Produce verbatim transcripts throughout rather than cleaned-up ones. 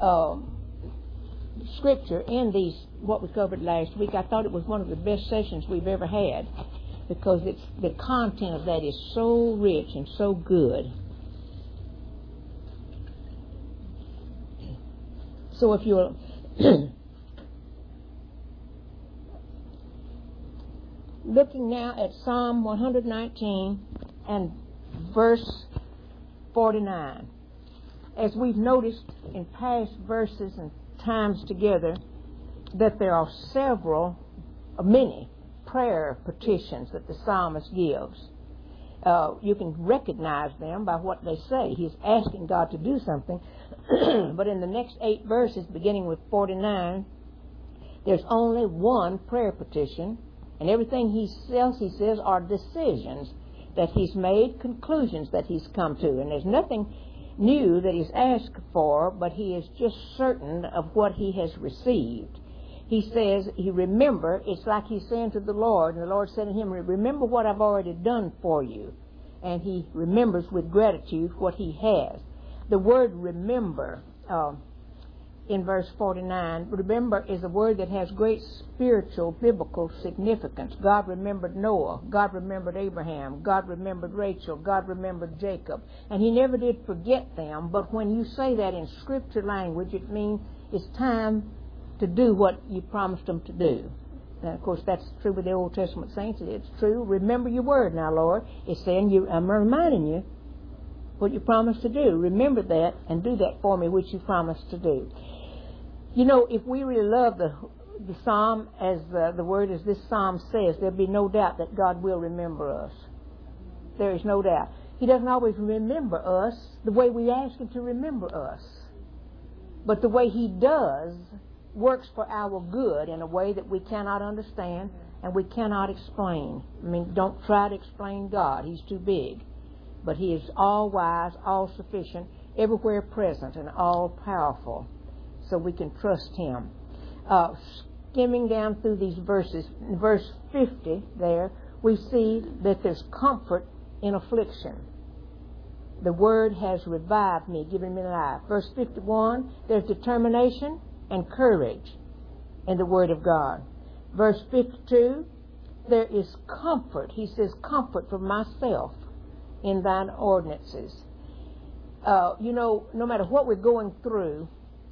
um, scripture in these, what we covered last week. I thought it was one of the best sessions we've ever had, because it's, the content of that is so rich and so good. So if you're looking now at Psalm one nineteen and verse forty-nine, as we've noticed in past verses and times together, that there are several, uh, many prayer petitions that the psalmist gives. Uh, you can recognize them by what they say. He's asking God to do something. But in the next eight verses, beginning with forty-nine, there's only one prayer petition, and everything he else he says are decisions that he's made, conclusions that he's come to. And there's nothing new that he's asked for, but he is just certain of what he has received. He says, he remember, it's like he's saying to the Lord, and the Lord said to him, remember what I've already done for you. And he remembers with gratitude what he has. The word remember, uh, in verse forty-nine, remember is a word that has great spiritual, biblical significance. God remembered Noah. God remembered Abraham. God remembered Rachel. God remembered Jacob. And he never did forget them, but when you say that in scripture language, it means it's time to do what you promised them to do. And of course, that's true with the Old Testament saints. It's true. Remember your word now, Lord. It's saying, you, I'm reminding you what you promised to do. Remember that and do that for me, which you promised to do. You know, if we really love the the psalm as the, the word as this psalm says, there'll be no doubt that God will remember us. There is no doubt. He doesn't always remember us the way we ask him to remember us. But the way he does works for our good in a way that we cannot understand and we cannot explain. I mean, don't try to explain God. He's too big. But he is all-wise, all-sufficient, everywhere present, and all-powerful. So we can trust him. Uh, skimming down through these verses, in verse fifty there, we see that there's comfort in affliction. The word has revived me, given me life. Verse fifty-one, there's determination and courage in the word of God. Verse fifty-two, there is comfort. He says, comfort for myself in thine ordinances. Uh, you know, no matter what we're going through,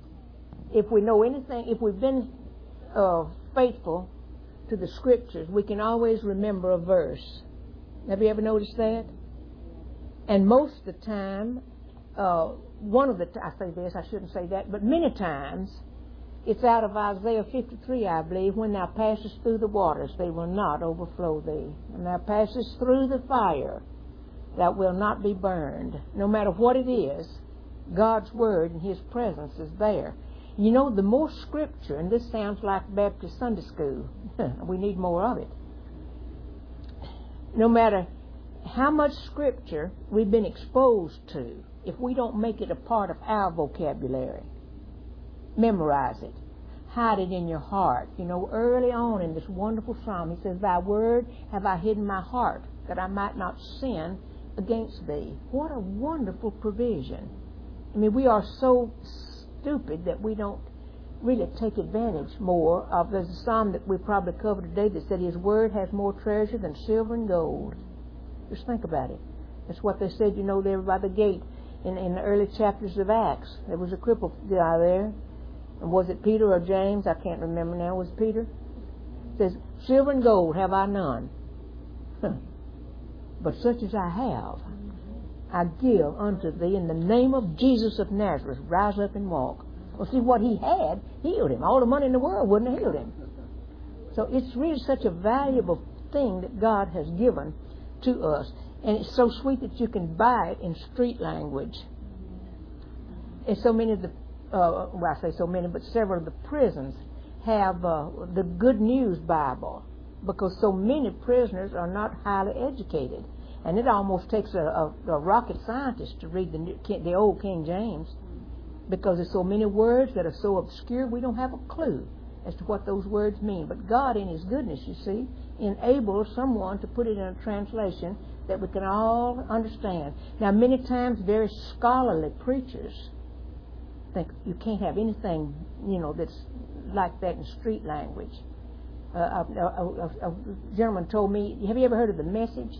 if we know anything, if we've been uh, faithful to the scriptures, we can always remember a verse. Have you ever noticed that? And most of the time, uh, one of the, t- I say this, I shouldn't say that, but many times, it's out of Isaiah fifty-three, I believe, when thou passest through the waters, they will not overflow thee. When thou passest through the fire, thou wilt not be burned. No matter what it is, God's word and his presence is there. You know, the more scripture, and this sounds like Baptist Sunday school, we need more of it. No matter how much scripture we've been exposed to, if we don't make it a part of our vocabulary, memorize it, hide it in your heart. You know, early on in this wonderful psalm, he says, thy word have I hidden in my heart, that I might not sin against thee. What a wonderful provision. I mean, we are so stupid that we don't really take advantage more of. There's a psalm that we probably covered today that said his word has more treasure than silver and gold. Just think about it. That's what they said, you know, there by the gate in, in the early chapters of Acts. There was a crippled guy there. And was it Peter or James? I can't remember now. Was it Peter? It says, silver and gold have I none. Huh. But such as I have, I give unto thee in the name of Jesus of Nazareth. Rise up and walk. Well, see, what he had healed him. All the money in the world wouldn't have healed him. So it's really such a valuable thing that God has given to us. And it's so sweet that you can buy it in street language. And so many of the, uh, well, I say so many, but several of the prisons have uh, the Good News Bible, because so many prisoners are not highly educated. And it almost takes a, a, a rocket scientist to read the, the old King James, because there's so many words that are so obscure we don't have a clue as to what those words mean. But God, in his goodness, you see, enables someone to put it in a translation that we can all understand. Now, many times very scholarly preachers think you can't have anything, you know, that's like that in street language. Uh, a, a, a, a gentleman told me, have you ever heard of The Message?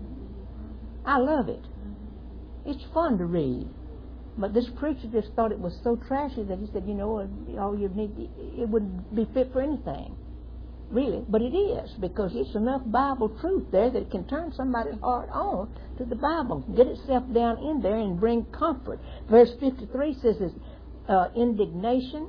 I love it. It's fun to read. But this preacher just thought it was so trashy that he said, you know, all you need, it wouldn't be fit for anything. Really. But it is, because it's enough Bible truth there that it can turn somebody's heart on to the Bible, get itself down in there and bring comfort. Verse fifty-three says this, uh, indignation,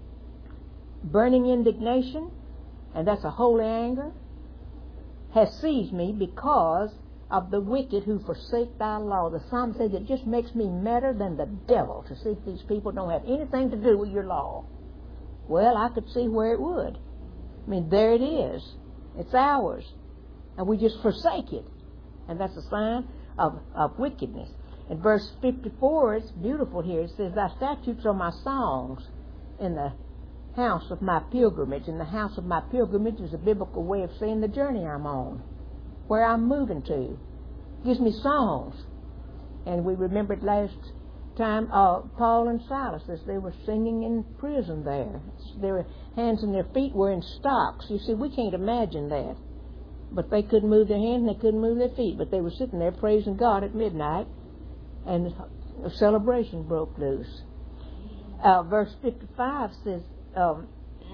burning indignation, and that's a holy anger, has seized me because of the wicked who forsake thy law. The psalm says it just makes me madder than the devil to see if these people don't have anything to do with your law. Well, I could see where it would. I mean, there it is. It's ours. And we just forsake it. And that's a sign of, of wickedness. In verse fifty-four, it's beautiful here. It says, thy statutes are my songs in the house of my pilgrimage. And the house of my pilgrimage is a biblical way of saying the journey I'm on, where I'm moving to. It gives me songs. And we remembered last time uh, Paul and Silas, as they were singing in prison there. Their hands and their feet were in stocks. You see, we can't imagine that. But they couldn't move their hands and they couldn't move their feet. But they were sitting there praising God at midnight, and a celebration broke loose. Uh, verse fifty-five says, um,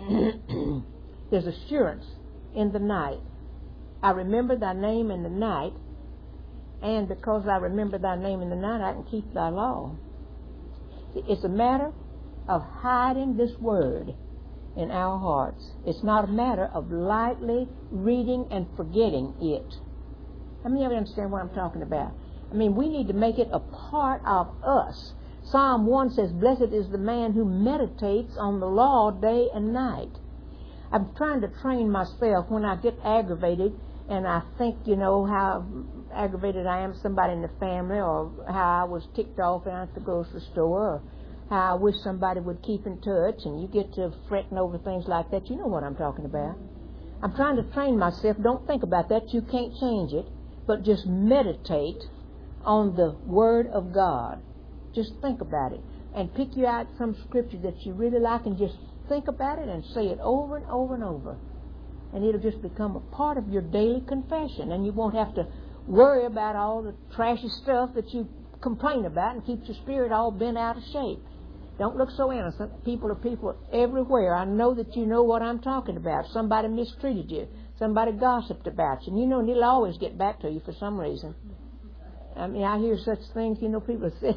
there's assurance in the night. I remember thy name in the night, and because I remember thy name in the night, I can keep thy law. It's a matter of hiding this word in our hearts. It's not a matter of lightly reading and forgetting it. How many of you understand what I'm talking about? I mean, we need to make it a part of us. Psalm one says, blessed is the man who meditates on the law day and night. I'm trying to train myself when I get aggravated and I think, you know, how aggravated I am with somebody in the family, or how I was ticked off at the grocery store, or how I wish somebody would keep in touch, and you get to fretting over things like that. You know what I'm talking about. I'm trying to train myself. Don't think about that. You can't change it. But just meditate on the Word of God. Just think about it. And pick you out some scripture that you really like and just think about it and say it over and over and over. And it'll just become a part of your daily confession. And you won't have to worry about all the trashy stuff that you complain about and keeps your spirit all bent out of shape. Don't look so innocent. People are people everywhere. I know that you know what I'm talking about. Somebody mistreated you. Somebody gossiped about you. And you know, and it'll always get back to you for some reason. I mean, I hear such things, you know, people say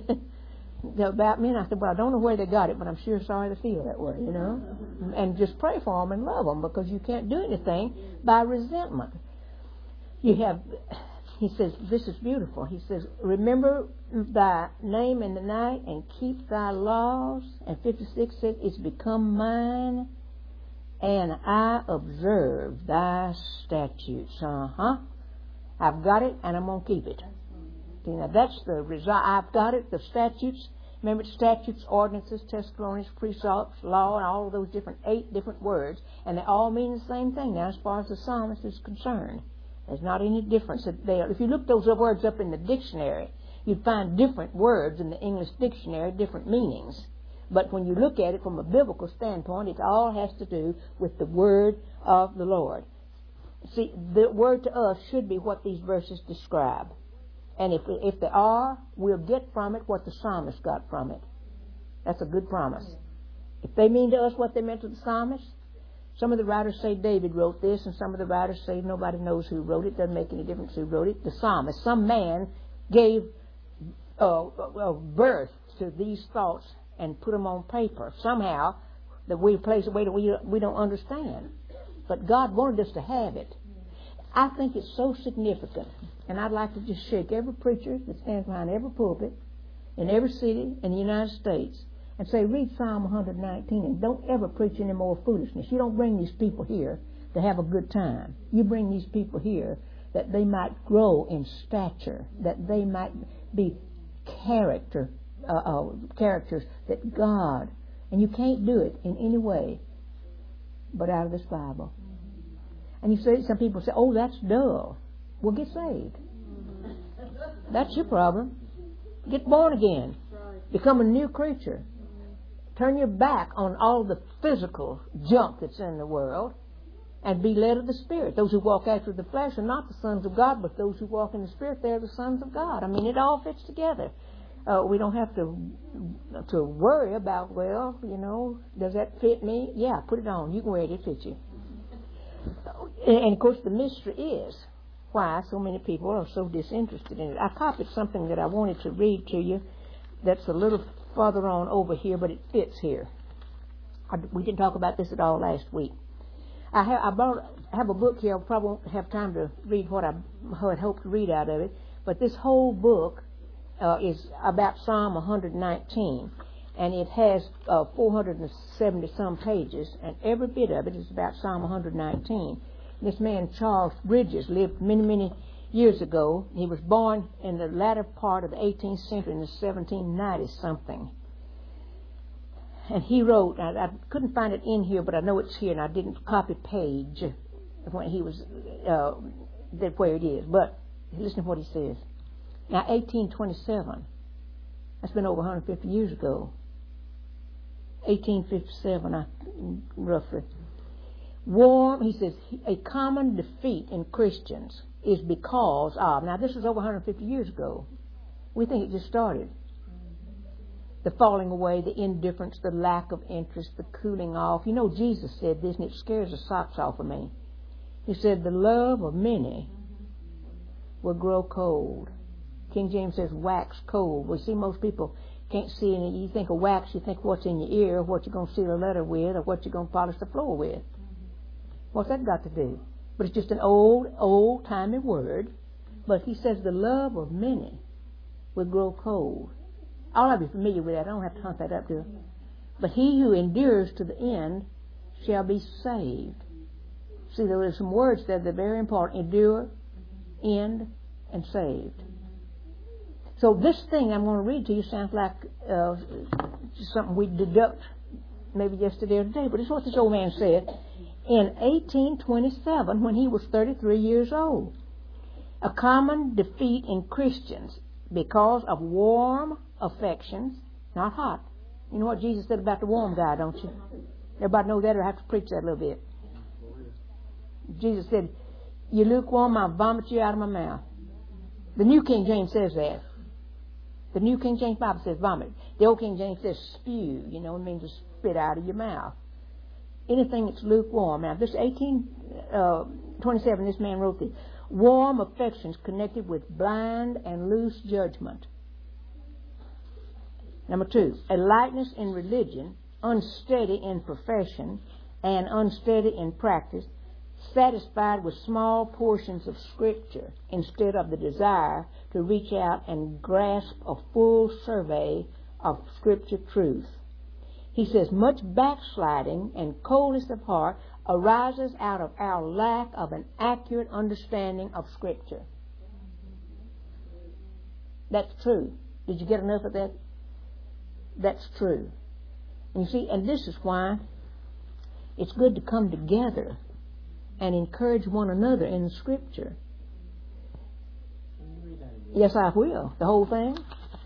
about me, and I said, well, I don't know where they got it, but I'm sure sorry they feel that way, you know. And just pray for them and love them, because you can't do anything by resentment. You have... He says, this is beautiful. He says, remember thy name in the night and keep thy laws. And fifty-six says, it's become mine, and I observe thy statutes. Uh-huh. I've got it, and I'm going to keep it. Okay, now, that's the result. I've got it, the statutes. Remember, statutes, ordinances, testimonies, precepts, law, and all of those different, eight different words. And they all mean the same thing now as far as the psalmist is concerned. There's not any difference. If you look those words up in the dictionary, you'd find different words in the English dictionary, different meanings. But when you look at it from a biblical standpoint, it all has to do with the word of the Lord. See, the word to us should be what these verses describe. And if, if they are, we'll get from it what the psalmist got from it. That's a good promise. If they mean to us what they meant to the psalmist, some of the writers say David wrote this, and some of the writers say nobody knows who wrote it. Doesn't make any difference who wrote it. The psalmist, some man gave uh, uh, birth to these thoughts and put them on paper somehow that we place a way that we we don't understand. But God wanted us to have it. I think it's so significant, and I'd like to just shake every preacher that stands behind every pulpit in every city in the United States and say, read Psalm one nineteen and don't ever preach any more foolishness. You don't bring these people here to have a good time. You bring these people here that they might grow in stature, that they might be character uh, uh, characters that God, and you can't do it in any way but out of this Bible. And you say, some people say, oh, that's dull. Well, get saved. That's your problem. Get born again. Become a new creature. Turn your back on all the physical junk that's in the world and be led of the Spirit. Those who walk after the flesh are not the sons of God, but those who walk in the Spirit, they're the sons of God. I mean, it all fits together. Uh, we don't have to to worry about, well, you know, does that fit me? Yeah, put it on. You can wear it. It fits you. And, and, of course, the mystery is why so many people are so disinterested in it. I copied something that I wanted to read to you that's a little further on over here, but it fits here. I, we didn't talk about this at all last week. I have, I brought, I have a book here. I probably won't have time to read what I had hoped to read out of it, but this whole book uh, is about Psalm one nineteen, and it has uh, four hundred seventy some pages, and every bit of it is about Psalm one nineteen. This man, Charles Bridges, lived many, many years ago. He was born in the latter part of the eighteenth century, in the seventeen ninety something. And he wrote, I, I couldn't find it in here, but I know it's here, and I didn't copy page when he was, uh, that where it is. But listen to what he says. Now, eighteen twenty-seven, that's been over one hundred fifty years ago. eighteen fifty-seven, I, roughly. Warm, he says, a common defeat in Christians is because of, now this is over one hundred fifty years ago. We think it just started. The falling away, the indifference, the lack of interest, the cooling off. You know, Jesus said this, and it scares the socks off of me. He said, the love of many will grow cold. King James says, wax cold. We see most people can't see any. You think of wax, you think what's in your ear, what you're going to seal a letter with, or what you're going to polish the floor with. What's that got to do? But it's just an old, old-timey word. But he says the love of many will grow cold. All of you are familiar with that. I don't have to hunt that up, do I? But he who endures to the end shall be saved. See, there are some words there that are very important. Endure, end, and saved. So this thing I'm going to read to you sounds like uh, something we deduct maybe yesterday or today, but it's what this old man said in eighteen twenty-seven when he was thirty-three years old. A common defeat in Christians because of warm affections, not hot. You know what Jesus said about the warm guy, don't you? Everybody know that, or I have to preach that a little bit. Jesus said, you lukewarm, I'll vomit you out of my mouth. The New King James says that. The New King James Bible says vomit. The Old King James says spew. You know, it means to spit out of your mouth. Anything that's lukewarm. Now, this eighteen twenty-seven, this man wrote this. Warm affections connected with blind and loose judgment. Number two, a lightness in religion, unsteady in profession, and unsteady in practice, satisfied with small portions of Scripture instead of the desire to reach out and grasp a full survey of Scripture truth. He says, much backsliding and coldness of heart arises out of our lack of an accurate understanding of Scripture. That's true. Did you get enough of that? That's true. And you see, and this is why it's good to come together and encourage one another in the Scripture. Yes, I will. The whole thing.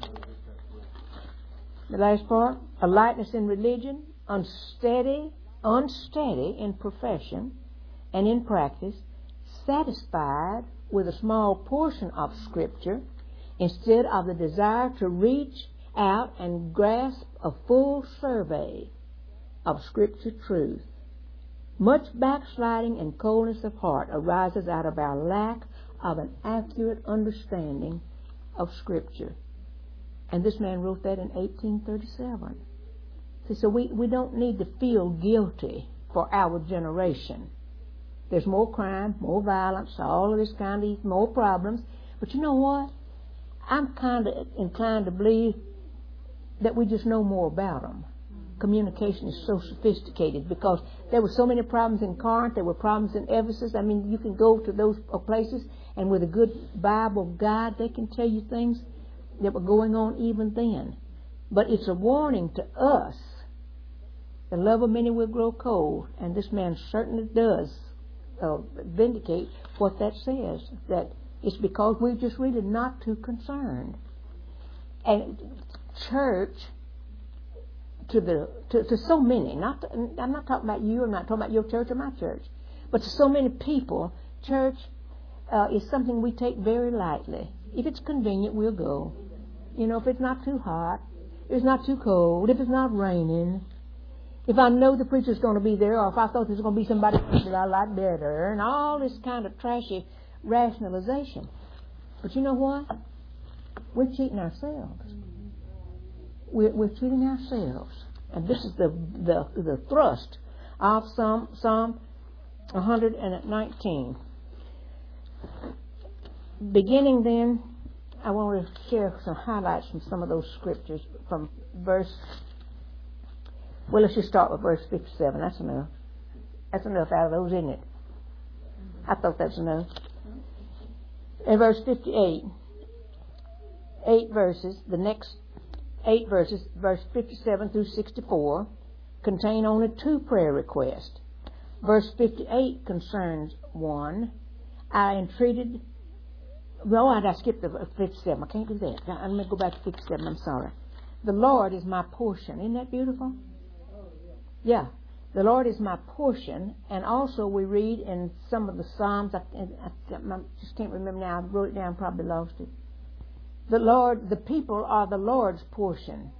The last part. A lightness in religion, unsteady, unsteady in profession and in practice, satisfied with a small portion of Scripture instead of the desire to reach out and grasp a full survey of Scripture truth. Much backsliding and coldness of heart arises out of our lack of an accurate understanding of Scripture. And this man wrote that in eighteen thirty-seven. See, so we, we don't need to feel guilty for our generation. There's more crime, more violence, all of this kind of, more problems. But you know what? I'm kind of inclined to believe that we just know more about them. Communication is so sophisticated because there were so many problems in Corinth, there were problems in Ephesus. I mean, you can go to those places and with a good Bible guide, they can tell you things that were going on even then. But it's a warning to us. The love of many will grow cold, and this man certainly does uh, vindicate what that says, that it's because we're just really not too concerned. And church to the to, to so many. Not to, I'm not talking about you. I'm not talking about your church or my church, but to so many people, church uh, is something we take very lightly. If it's convenient, we'll go. You know, if it's not too hot, if it's not too cold, if it's not raining, if I know the preacher's going to be there, or if I thought there's going to be somebody that I like better, and all this kind of trashy rationalization. But you know what? We're cheating ourselves. We're, we're cheating ourselves. And this is the, the, the thrust of Psalm, Psalm one hundred nineteen. Beginning then, I want to share some highlights from some of those scriptures from verse, well, let's just start with verse fifty-seven. That's enough. That's enough out of those, isn't it? I thought that's enough. In verse fifty-eight, eight verses, the next eight verses, verse fifty-seven through sixty-four, contain only two prayer requests. Verse fifty-eight concerns one. I entreated, well, I skipped the fifty-seven. I can't do that. I'm going to go back to fifty-seven. I'm sorry. The Lord is my portion. Isn't that beautiful? Yeah. The Lord is my portion. And also we read in some of the Psalms, I, I, I just can't remember now. I wrote it down, probably lost it. The Lord, the people are the Lord's portion.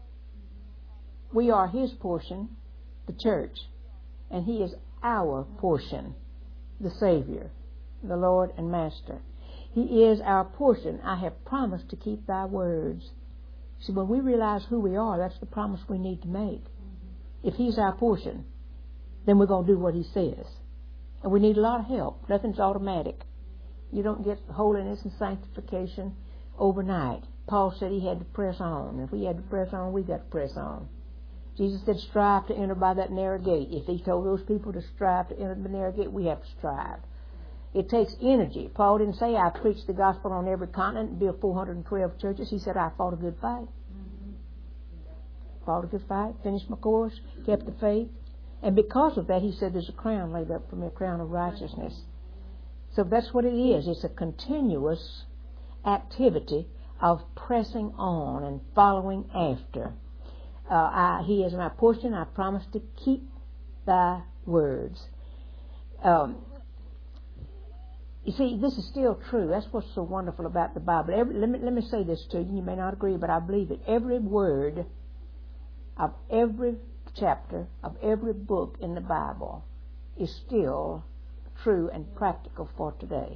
We are His portion, the church. And He is our portion, the Savior, the Lord and Master. He is our portion. I have promised to keep thy words. See, when we realize who we are, that's the promise we need to make. If He's our portion, then we're going to do what He says. And we need a lot of help. Nothing's automatic. You don't get holiness and sanctification overnight. Paul said he had to press on. If we had to press on, we got to press on. Jesus said, strive to enter by that narrow gate. If He told those people to strive to enter the narrow gate, we have to strive. It takes energy. Paul didn't say, I preached the gospel on every continent and built four hundred twelve churches. He said, I fought a good fight. Mm-hmm. Fought a good fight, finished my course, kept the faith. And because of that, he said, there's a crown laid up for me, a crown of righteousness. So that's what it is. It's a continuous activity of pressing on and following after. Uh, I, he is my portion. I promise to keep thy words. Um, You see, this is still true. That's what's so wonderful about the Bible. Every, let me let me say this to you. You may not agree, but I believe it. Every word of every chapter of every book in the Bible is still true and practical for today.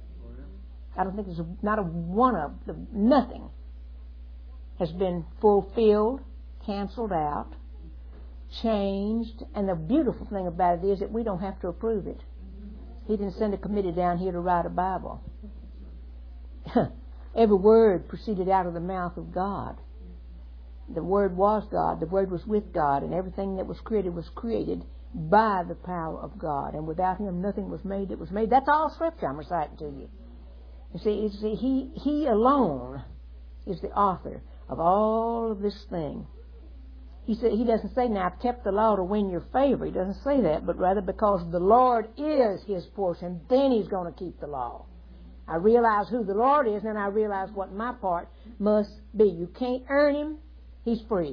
I don't think there's a, not a one of them. Nothing has been fulfilled, canceled out, changed. And the beautiful thing about it is that we don't have to approve it. He didn't send a committee down here to write a Bible. Every word proceeded out of the mouth of God. The Word was God. The Word was with God. And everything that was created was created by the power of God. And without Him, nothing was made that was made. That's all Scripture I'm reciting to you. You see, you see he, he alone is the author of all of this thing. He said, He doesn't say, now I've kept the law to win your favor. He doesn't say that, but rather because the Lord is His portion, then He's going to keep the law. I realize who the Lord is, and then I realize what my part must be. You can't earn Him. He's free.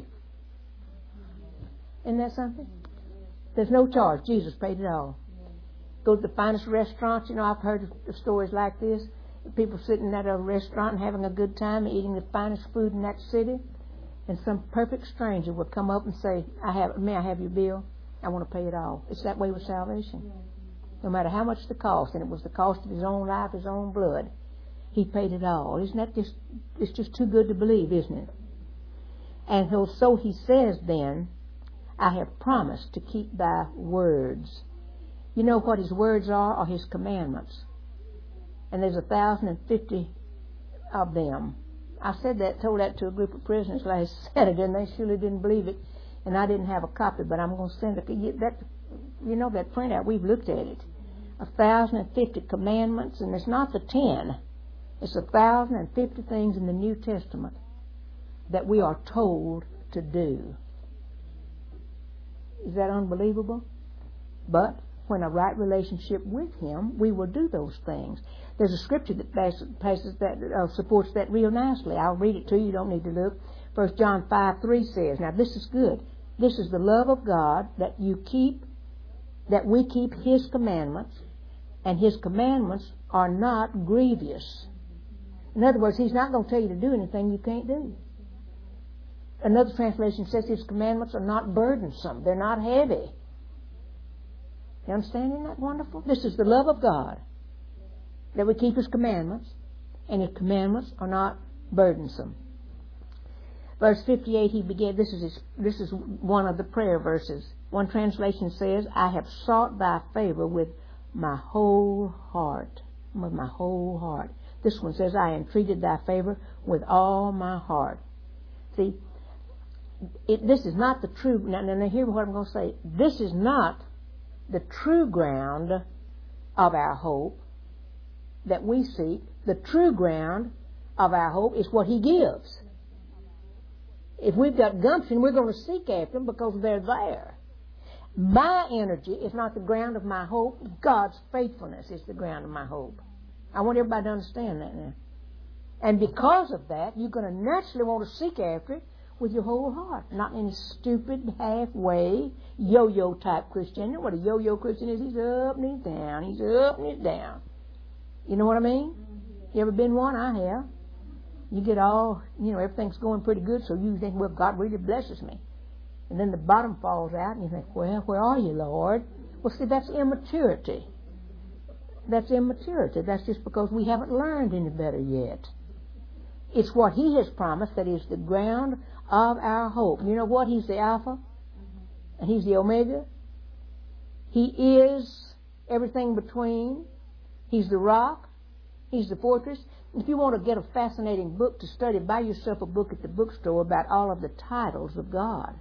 Isn't that something? There's no charge. Jesus paid it all. Go to the finest restaurants. You know, I've heard of stories like this. People sitting at a restaurant and having a good time, eating the finest food in that city. And some perfect stranger would come up and say, I have, may I have your bill? I want to pay it all. It's that way with salvation. No matter how much the cost, and it was the cost of His own life, His own blood, He paid it all. Isn't that just, it's just too good to believe, isn't it? And so He says then, I have promised to keep thy words. You know what His words are? Are His commandments. And there's a thousand and fifty of them. I said that, told that to a group of prisoners last Saturday, and they surely didn't believe it. And I didn't have a copy, but I'm going to send it. That, you know, that printout, we've looked at it. A thousand and fifty commandments, and it's not the ten. It's a thousand and fifty things in the New Testament that we are told to do. Is that unbelievable? But when a right relationship with Him, we will do those things. There's a scripture that passes that uh, supports that real nicely. I'll read it to you. You don't need to look. First John five three says, now this is good. This is the love of God, that you keep, that we keep His commandments, and His commandments are not grievous. In other words, He's not going to tell you to do anything you can't do. Another translation says His commandments are not burdensome. They're not heavy. You understand? Isn't that wonderful? This is the love of God, that we keep His commandments, and His commandments are not burdensome. Verse fifty-eight, he began, this is his, this is one of the prayer verses. One translation says, I have sought thy favor with my whole heart. With my whole heart. This one says, I entreated thy favor with all my heart. See, it, this is not the true, now, now hear what I'm going to say. This is not the true ground of our hope that we seek. The true ground of our hope is what He gives. If we've got gumption, we're going to seek after them because they're there. My energy is not the ground of my hope. God's faithfulness is the ground of my hope. I want everybody to understand that now. And because of that, you're going to naturally want to seek after it with your whole heart. Not in a stupid, halfway, yo-yo type Christian. What a yo-yo Christian is, he's up and he's down. He's up and he's down. You know what I mean? You ever been one? I have. You get all, you know, everything's going pretty good, so you think, well, God really blesses me. And then the bottom falls out, and you think, well, where are you, Lord? Well, see, that's immaturity. That's immaturity. That's just because we haven't learned any better yet. It's what He has promised that is the ground of our hope. You know what? He's the Alpha, and He's the Omega. He is everything between. He's the rock. He's the fortress. If you want to get a fascinating book to study, buy yourself a book at the bookstore about all of the titles of God.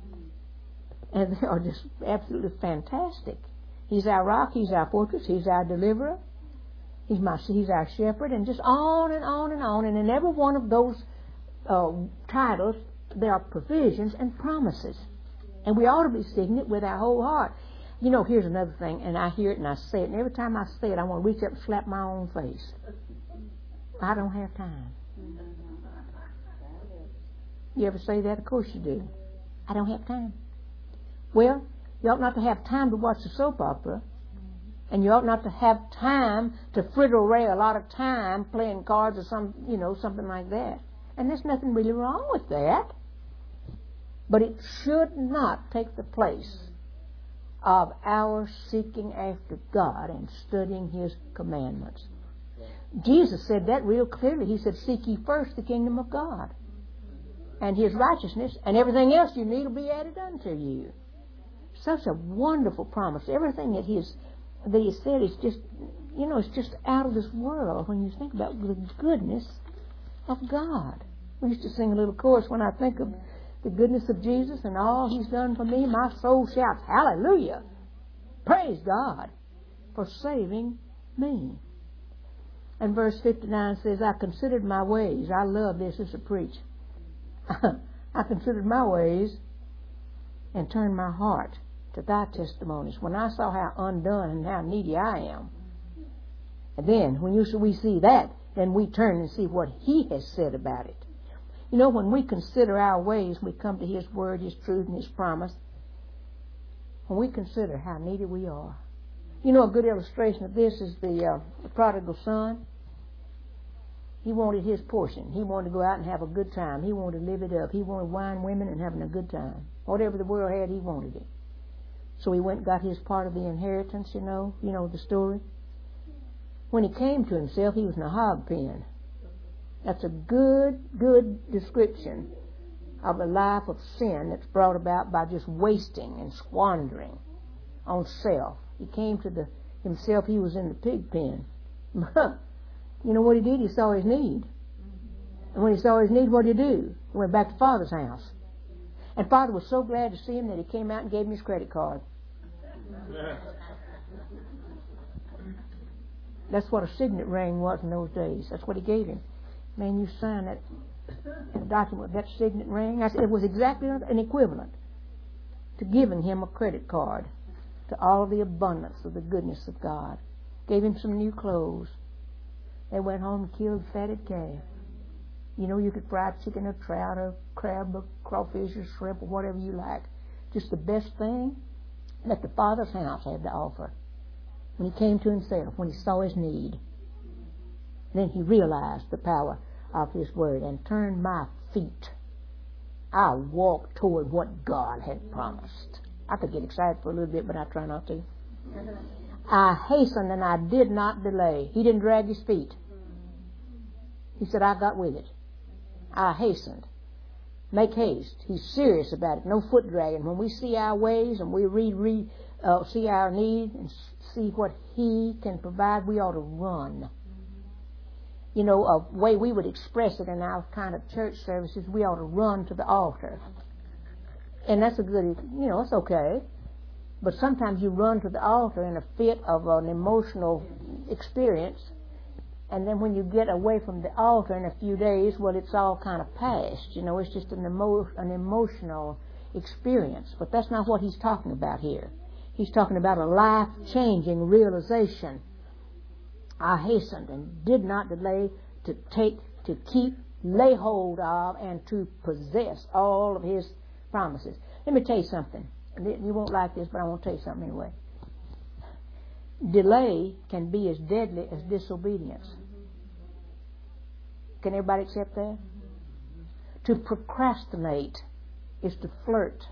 And they are just absolutely fantastic. He's our rock, He's our fortress, He's our deliverer, He's my, He's our shepherd, and just on and on and on. And in every one of those uh, titles, there are provisions and promises. And we ought to be seeking it with our whole heart. You know, here's another thing, and I hear it and I say it, and every time I say it, I want to reach up and slap my own face. I don't have time. You ever say that? Of course you do. I don't have time. Well, you ought not to have time to watch a soap opera, and you ought not to have time to fritter away a lot of time playing cards or some, you know, something like that. And there's nothing really wrong with that. But it should not take the place of our seeking after God and studying His commandments. Jesus said that real clearly. He said, seek ye first the kingdom of God and His righteousness, and everything else you need will be added unto you. Such a wonderful promise. Everything that He has, that He said is just, you know, it's just out of this world when you think about the goodness of God. We used to sing a little chorus, when I think of the goodness of Jesus and all He's done for me, my soul shouts, hallelujah! Praise God for saving me. And verse fifty-nine says, I considered my ways. I love this as a preach. I considered my ways and turned my heart to thy testimonies. When I saw how undone and how needy I am. And then, when you, we see that, then we turn and see what He has said about it. You know, when we consider our ways, we come to His word, His truth, and His promise. When we consider how needy we are. You know, a good illustration of this is the, uh, the prodigal son. He wanted his portion. He wanted to go out and have a good time. He wanted to live it up. He wanted wine, women, and having a good time. Whatever the world had, he wanted it. So he went and got his part of the inheritance, you know. You know the story. When he came to himself, he was in a hog pen. That's a good, good description of a life of sin that's brought about by just wasting and squandering on self. He came to the himself, he was in the pig pen. You know what he did? He saw his need. And when he saw his need, what did he do? He went back to Father's house. And Father was so glad to see him that he came out and gave him his credit card. That's what a signet ring was in those days. That's what he gave him. Man, you sign that, that document with that signet ring. I said, it was exactly an equivalent to giving him a credit card to all the abundance of the goodness of God. Gave him some new clothes. They went home and killed fatted calf. You know, you could fry chicken or trout or crab or crawfish or shrimp or whatever you like. just the best thing that the Father's house had to offer. When he came to himself, when he saw his need, then he realized the power of his word and turned my feet. I walked toward what God had promised. I could get excited for a little bit, but I try not to. I hastened and I did not delay. He didn't drag his feet. He said, I got with it. I hastened. Make haste. He's serious about it. No foot dragging. When we see our ways and we read, read uh, see our need and see what he can provide, we ought to run. You know, a way we would express it in our kind of church services, we ought to run to the altar. And that's a good, you know, it's okay. But sometimes you run to the altar in a fit of an emotional experience, and then when you get away from the altar in a few days, well, it's all kind of past. You know, it's just an, emo- an emotional experience. But that's not what he's talking about here. He's talking about a life-changing realization. I hastened and did not delay to take, to keep, lay hold of, and to possess all of his promises. Let me tell you something. You won't like this, but I want to tell you something anyway. Delay can be as deadly as disobedience. Can everybody accept that? To procrastinate is to flirt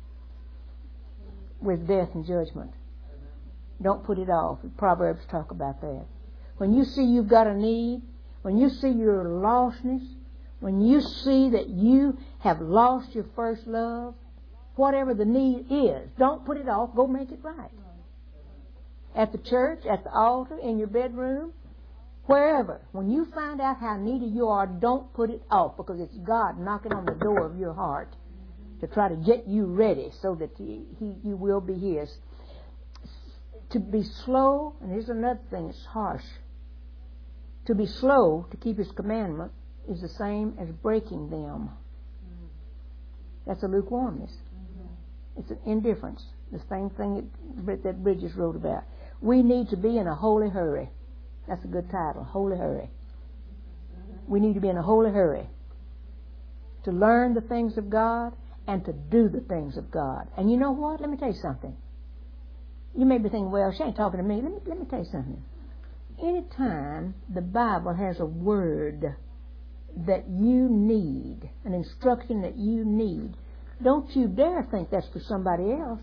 with death and judgment. Don't put it off. The Proverbs talk about that. When you see you've got a need, when you see your lostness, when you see that you have lost your first love, whatever the need is, don't put it off. Go make it right. At the church, at the altar, in your bedroom, wherever. When you find out how needy you are, don't put it off, because it's God knocking on the door of your heart to try to get you ready so that he, he, you will be his. To be slow, and here's another thing that's harsh. To be slow to keep his commandment is the same as breaking them. That's a lukewarmness. It's an indifference. The same thing that, that Bridges wrote about. We need to be in a holy hurry. That's a good title, Holy Hurry. We need to be in a holy hurry to learn the things of God and to do the things of God. And you know what? Let me tell you something. You may be thinking, well, she ain't talking to me. Let me, let me tell you something. Anytime the Bible has a word that you need, an instruction that you need, don't you dare think that's for somebody else.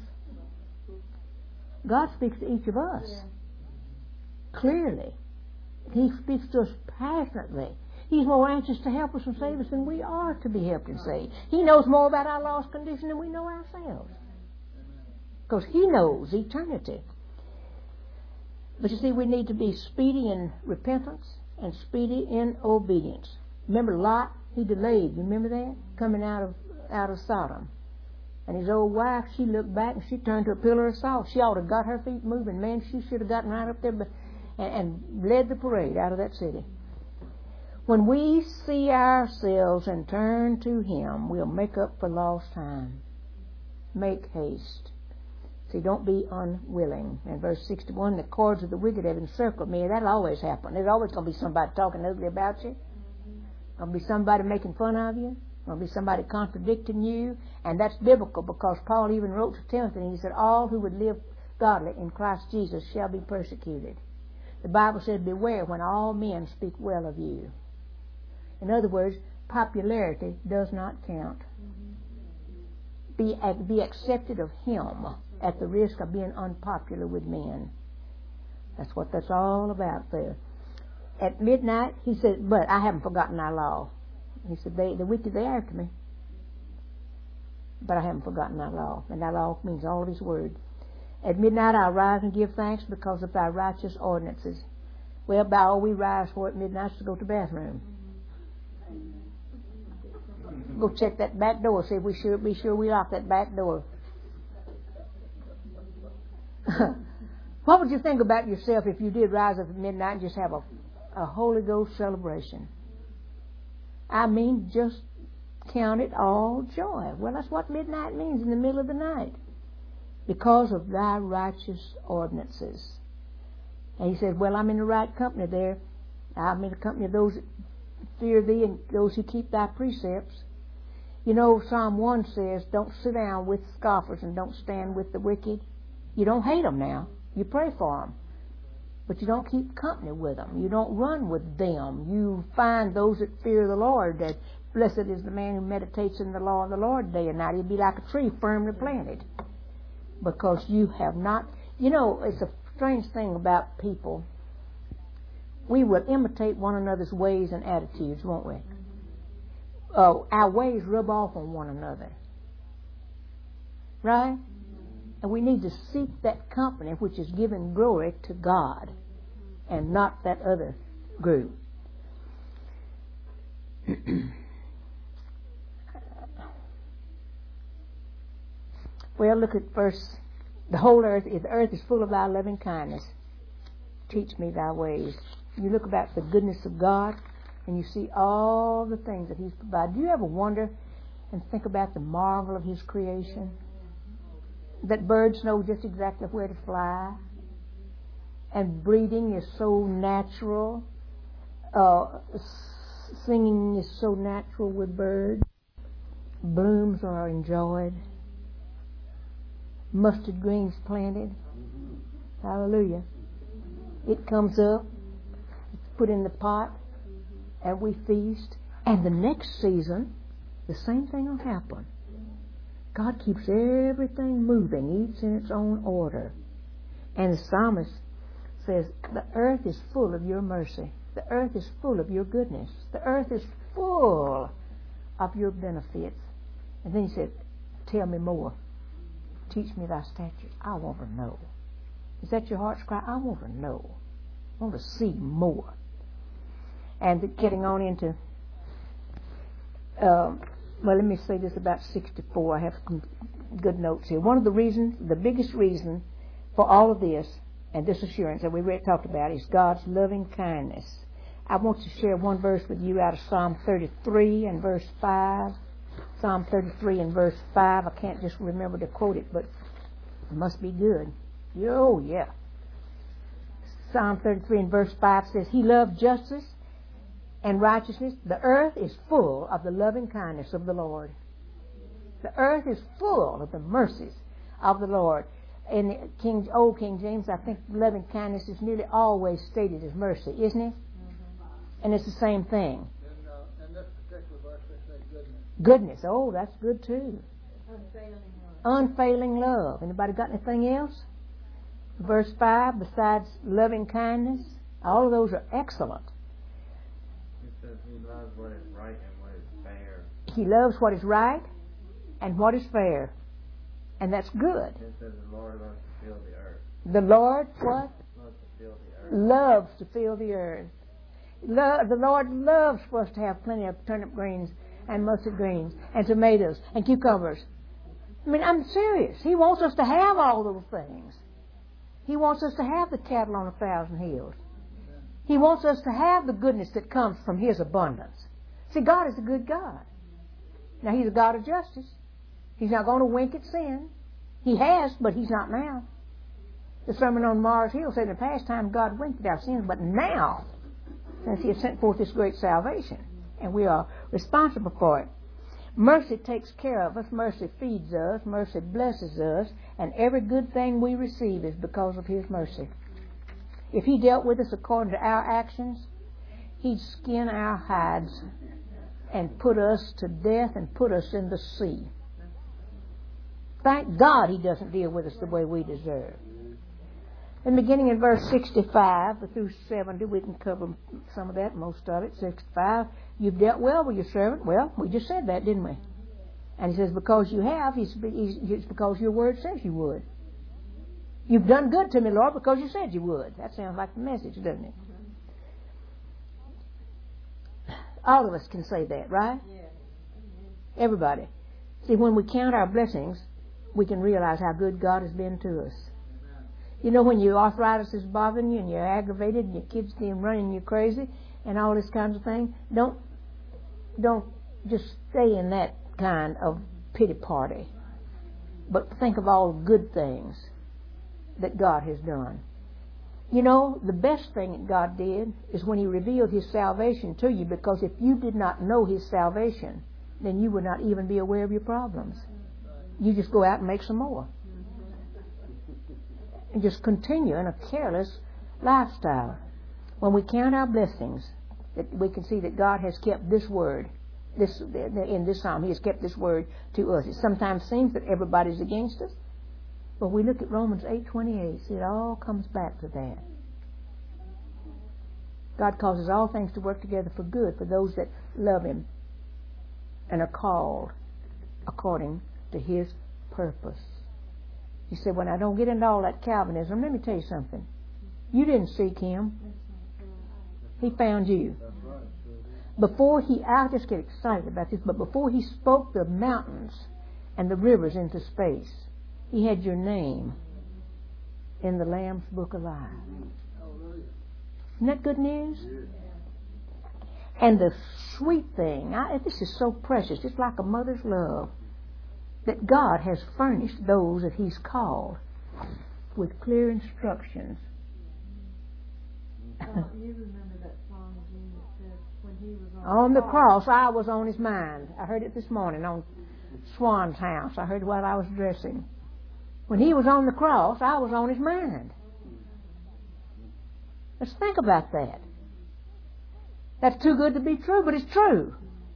God speaks to each of us. Yeah. Clearly. He speaks to us passionately. He's more anxious to help us and save us than we are to be helped and saved. He knows more about our lost condition than we know ourselves. Because he knows eternity. But you see, we need to be speedy in repentance and speedy in obedience. Remember Lot? He delayed. Remember that? Coming out of out of Sodom. And his old wife, she looked back and she turned to a pillar of salt. She ought to have got her feet moving. Man, she should have gotten right up there and, and led the parade out of that city. When we see ourselves and turn to him, we'll make up for lost time. Make haste. See, don't be unwilling. In verse sixty-one, the cords of the wicked have encircled me. That'll always happen. There's always going to be somebody talking ugly about you. There'll be somebody making fun of you. There'll be somebody contradicting you. And that's biblical, because Paul even wrote to Timothy, and he said, all who would live godly in Christ Jesus shall be persecuted. The Bible said, beware when all men speak well of you. In other words, popularity does not count. Be, be accepted of him at the risk of being unpopular with men. That's what that's all about there. At midnight, he said, but I haven't forgotten thy law. He said, they, the wicked, they after me. But I haven't forgotten thy law. And thy law means all of his word. At midnight I'll rise and give thanks because of thy righteous ordinances. Well, by all we rise for at midnight is to go to the bathroom. Go check that back door. See if we sure be sure we lock that back door. What would you think about yourself if you did rise up at midnight and just have a, a Holy Ghost celebration? I mean, just count it all joy. Well, that's what midnight means, in the middle of the night. Because of thy righteous ordinances. And he said, well, I'm in the right company there. I'm in the company of those that fear thee and those who keep thy precepts. You know, Psalm one says, don't sit down with scoffers and don't stand with the wicked. You don't hate them now. You pray for them. But you don't keep company with them. You don't run with them. You find those that fear the Lord. That blessed is the man who meditates in the law of the Lord day and night. He'll be like a tree firmly planted. Because you have not... You know, it's a strange thing about people. We will imitate one another's ways and attitudes, won't we? Uh, our ways rub off on one another. Right? And we need to seek that company which is giving glory to God and not that other group. Well, look at verse. The whole earth, the earth is full of thy loving kindness. Teach me thy ways. You look about the goodness of God and you see all the things that He's provided. Do you ever wonder and think about the marvel of His creation? That birds know just exactly where to fly. And breeding is so natural. Uh, singing is so natural with birds. Blooms are enjoyed. Mustard greens planted. Hallelujah. It comes up, it's put in the pot, and we feast. And the next season, the same thing will happen. God keeps everything moving, each in its own order. And the psalmist says, the earth is full of your mercy. The earth is full of your goodness. The earth is full of your benefits. And then he said, tell me more. Teach me thy statutes. I want to know. Is that your heart's cry? I want to know. I want to see more. And getting on into... Um, Well, let me say this about sixty-four. I have some good notes here. One of the reasons, the biggest reason for all of this and this assurance that we already talked about is God's loving kindness. I want to share one verse with you out of Psalm thirty-three and verse five. Psalm thirty-three and verse five. I can't just remember to quote it, but it must be good. Oh, yeah. Psalm thirty-three and verse five says, He loves justice and righteousness. The earth is full of the loving kindness of the Lord. The earth is full of the mercies of the Lord. In King, old King James, I think loving kindness is nearly always stated as mercy, isn't it? Mm-hmm. And it's the same thing. In, uh, in this particular verse, they say goodness. Goodness. Oh, that's good too. Unfailing love. Unfailing love. Anybody got anything else? Verse five, besides loving kindness, all of those are excellent. Says he loves what is right and what is fair. He loves what is right and what is fair. And that's good. It says the Lord loves to fill the earth. The Lord what? Loves to fill the earth. Loves to fill the earth. Lo- the Lord loves for us to have plenty of turnip greens and mustard greens and tomatoes and cucumbers. I mean, I'm serious. He wants us to have all those things. He wants us to have the cattle on a thousand hills. He wants us to have the goodness that comes from His abundance. See, God is a good God. Now, He's a God of justice. He's not going to wink at sin. He has, but He's not now. The sermon on Mars Hill said in the past time God winked at our sins, but now, since He has sent forth this great salvation, and we are responsible for it. Mercy takes care of us. Mercy feeds us. Mercy blesses us. And every good thing we receive is because of His mercy. If He dealt with us according to our actions, He'd skin our hides and put us to death and put us in the sea. Thank God He doesn't deal with us the way we deserve. And beginning in verse sixty-five through seventy, we can cover some of that, most of it. sixty-five, you've dealt well with your servant. Well, we just said that, didn't we? And He says, because you have, he's, he's, it's because your word says you would. You've done good to me, Lord, because you said you would. That sounds like the message, doesn't it? All of us can say that, right? Yeah. Everybody. See, when we count our blessings, we can realize how good God has been to us. You know, when your arthritis is bothering you and you're aggravated and your kids seem running you crazy and all this kinds of thing, don't don't just stay in that kind of pity party. But think of all the good things that God has done. You know, the best thing that God did is when He revealed His salvation to you, because if you did not know His salvation, then you would not even be aware of your problems. You just go out and make some more. And just continue in a careless lifestyle. When we count our blessings, that we can see that God has kept this word. This in this psalm, He has kept this word to us. It sometimes seems that everybody's against us, but we look at Romans eight twenty-eight. See, it all comes back to that. God causes all things to work together for good for those that love Him and are called according to His purpose. You say, "When I don't get into all that Calvinism," let me tell you something. You didn't seek Him. He found you. Before He, I just get excited about this, but before He spoke the mountains and the rivers into space, He had your name in the Lamb's Book of Life. Isn't that good news? And the sweet thing, I, this is so precious, just like a mother's love, that God has furnished those that He's called with clear instructions. Well, you remember that song, Gene, that says, when He was on, On the cross, I was on His mind. I heard it this morning on Swan's house. I heard it while I was dressing. When He was on the cross, I was on His mind. Let's think about that. That's too good to be true, but it's true.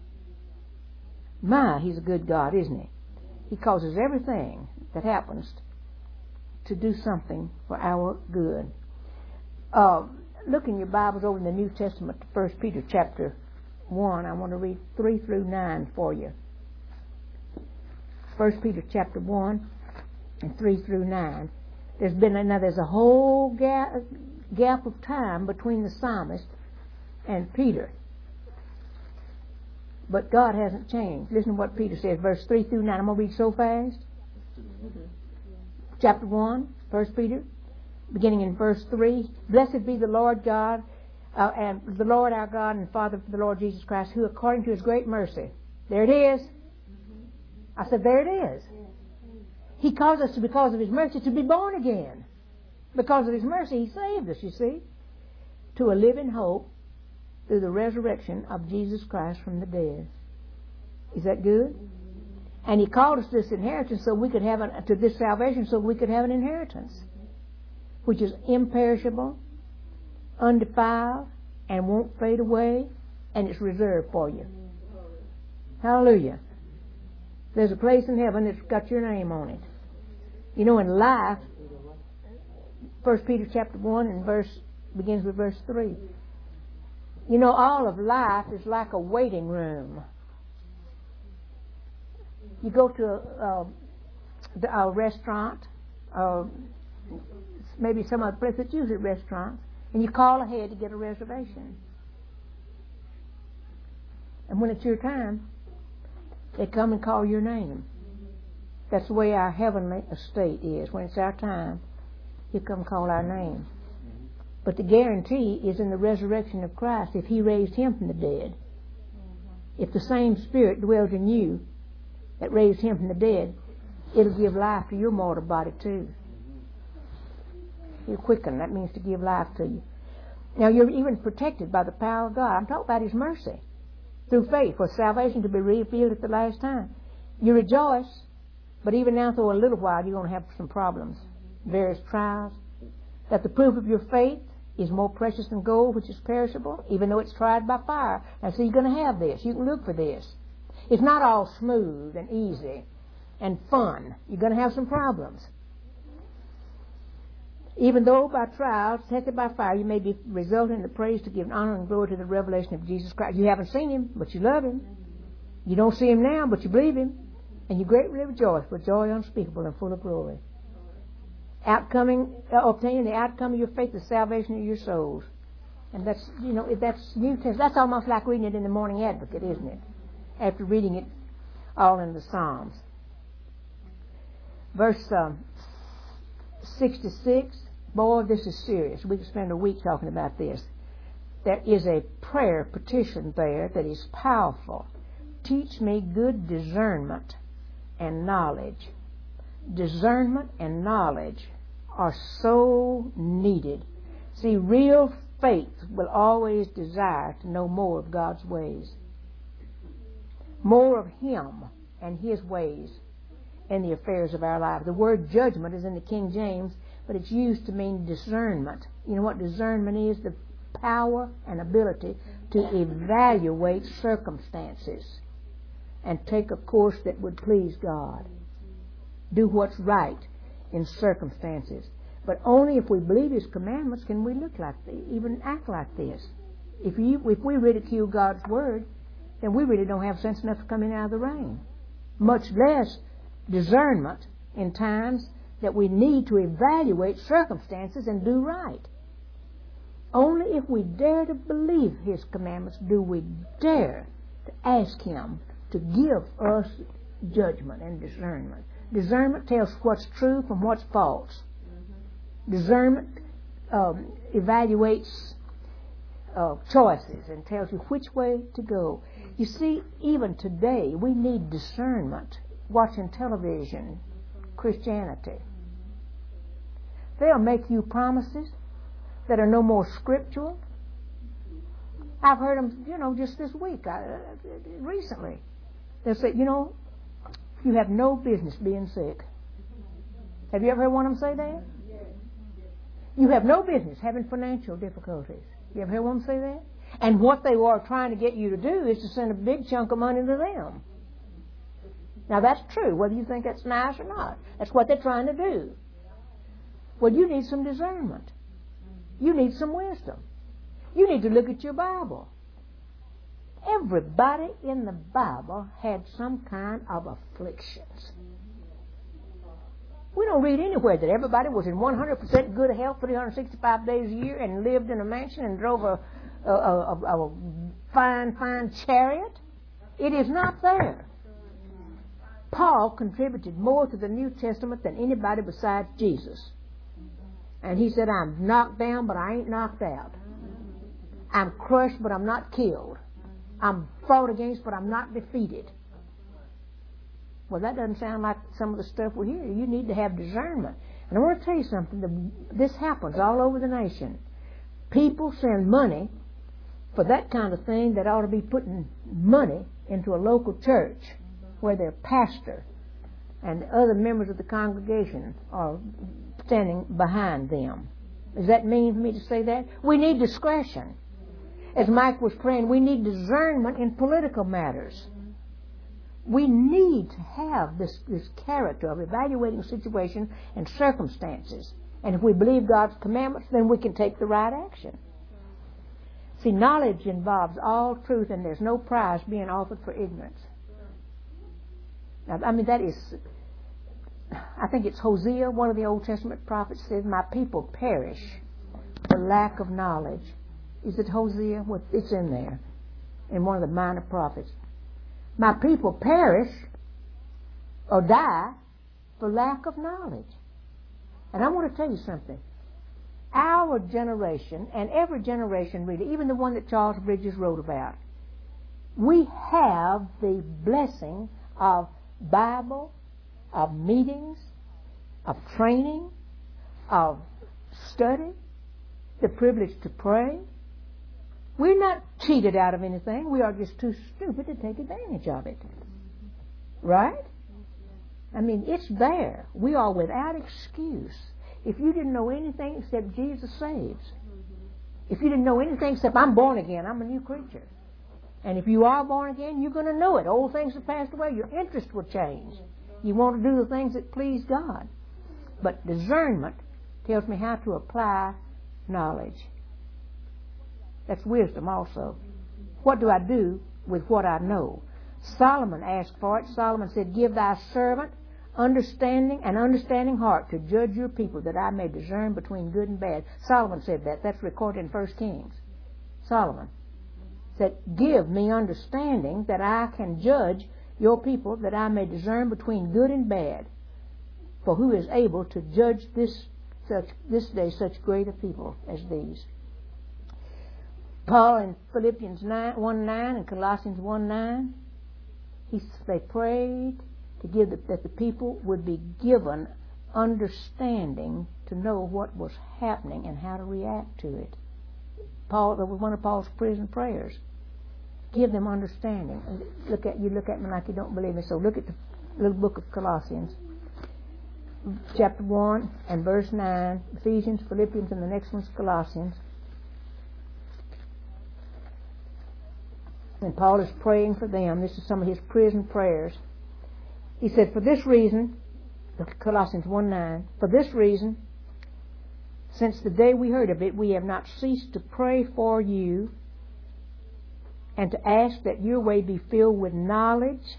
My, He's a good God, isn't He? He causes everything that happens to do something for our good. Uh, look in your Bibles over in the New Testament to First Peter chapter one. I want to read three through nine for you. First Peter chapter one and three through nine. There's been now there's a whole gap, gap of time between the psalmist and Peter. But God hasn't changed. Listen to what Peter says, verse three through nine. I'm going to read so fast. Chapter one, First Peter, beginning in verse three. Blessed be the Lord God, uh, and the Lord our God and Father of the Lord Jesus Christ, who according to His great mercy, there it is. I said, there it is. He caused us, to, because of His mercy, to be born again. Because of His mercy, He saved us, you see, to a living hope through the resurrection of Jesus Christ from the dead. Is that good? And He called us to this inheritance so we could have an, to this salvation so we could have an inheritance, which is imperishable, undefiled, and won't fade away, and it's reserved for you. Hallelujah. There's a place in heaven that's got your name on it. You know, in life, First Peter chapter one and verse begins with verse three. You know, all of life is like a waiting room. You go to a, a, a restaurant, uh, maybe some other place that's usually restaurants, and you call ahead to get a reservation. And when it's your time, they come and call your name. That's the way our heavenly estate is. When it's our time, He'll come call our name. But the guarantee is in the resurrection of Christ if He raised Him from the dead. If the same Spirit dwells in you that raised Him from the dead, it'll give life to your mortal body too. He'll quicken. That means to give life to you. Now you're even protected by the power of God. I'm talking about His mercy. Through faith for salvation to be revealed at the last time. You rejoice, but even now for a little while you're going to have some problems. Various trials. That the proof of your faith is more precious than gold, which is perishable, even though it's tried by fire. Now, so you're going to have this. You can look for this. It's not all smooth and easy and fun. You're going to have some problems. Even though by trials, tested by fire, you may be resulting in the praise to give honor and glory to the revelation of Jesus Christ. You haven't seen Him, but you love Him. You don't see Him now, but you believe Him. And you greatly rejoice with joy unspeakable and full of glory. Outcoming, uh, obtaining the outcome of your faith, the salvation of your souls. And that's, you know, that's New Testament. That's almost like reading it in the Morning Advocate, isn't it? After reading it all in the Psalms. Verse um, sixty-six. Boy, this is serious. We could spend a week talking about this. There is a prayer petition there that is powerful. Teach me good discernment and knowledge. Discernment and knowledge are so needed. See, real faith will always desire to know more of God's ways. more of Him and His ways in the affairs of our lives. The word judgment is in the King James, but it's used to mean discernment. You know what discernment is? The power and ability to evaluate circumstances and take a course that would please God. Do what's right in circumstances. But only if we believe His commandments can we look like, even act like this. If you, if we ridicule God's Word, then we really don't have sense enough to come in out of the rain. Much less discernment in times that we need to evaluate circumstances and do right. Only if we dare to believe His commandments do we dare to ask Him to give us judgment and discernment. Discernment tells what's true from what's false. Discernment um, evaluates uh, choices and tells you which way to go. You see, even today, we need discernment watching television, Christianity. They'll make you promises that are no more scriptural. I've heard them, you know, just this week, uh, recently. They'll say, you know, you have no business being sick. Have you ever heard one of them say that? You have no business having financial difficulties. You ever heard one of them say that? And what they are trying to get you to do is to send a big chunk of money to them. Now that's true, whether you think that's nice or not. That's what they're trying to do. Well, you need some discernment. You need some wisdom. You need to look at your Bible. Everybody in the Bible had some kind of afflictions. We don't read anywhere that everybody was in one hundred percent good health three hundred sixty-five days a year and lived in a mansion and drove a, a, a, a, a fine, fine chariot. It is not there. Paul contributed more to the New Testament than anybody besides Jesus. And he said, I'm knocked down, but I ain't knocked out. I'm crushed, but I'm not killed. I'm fought against, but I'm not defeated. Well, that doesn't sound like some of the stuff we hear. You need to have discernment. And I want to tell you something. This happens all over the nation. People send money for that kind of thing that ought to be putting money into a local church where their pastor and other members of the congregation are standing behind them. Does that mean for me to say that? We need discretion. As Mike was praying, we need discernment in political matters. We need to have this, this character of evaluating situation and circumstances. And if we believe God's commandments, then we can take the right action. See, knowledge involves all truth, and there's no prize being offered for ignorance. Now, I mean, that is, I think it's Hosea, one of the Old Testament prophets, says, my people perish for lack of knowledge. Is it Hosea? Well, it's in there, in one of the minor prophets. My people perish or die for lack of knowledge. And I want to tell you something. Our generation, and every generation really, even the one that Charles Bridges wrote about, we have the blessing of Bible, of meetings, of training, of study, the privilege to pray. We're not cheated out of anything. We are just too stupid to take advantage of it. Right? I mean, it's there. We are without excuse. If you didn't know anything except Jesus saves, if you didn't know anything except I'm born again, I'm a new creature. And if you are born again, you're going to know it. Old things have passed away. Your interest will change. You want to do the things that please God. But discernment tells me how to apply knowledge. That's wisdom also. What do I do with what I know? Solomon asked for it. Solomon said, give thy servant understanding, an understanding heart to judge your people, that I may discern between good and bad. Solomon said that. That's recorded in First Kings. Solomon said, give me understanding that I can judge your people, that I may discern between good and bad. For who is able to judge this such this day such great a people as these? Paul in Philippians one nine and Colossians one nine, he, they prayed to give the, that the people would be given understanding to know what was happening and how to react to it. Paul, that was one of Paul's prison prayers. Give them understanding. And look at you. Look at me like you don't believe me. So look at the little book of Colossians, chapter one and verse nine. Ephesians, Philippians, and the next one's Colossians. And Paul is praying for them. This is some of his prison prayers. He said, "For this reason," Colossians one nine. "For this reason, since the day we heard of it, we have not ceased to pray for you, and to ask that your way be filled with knowledge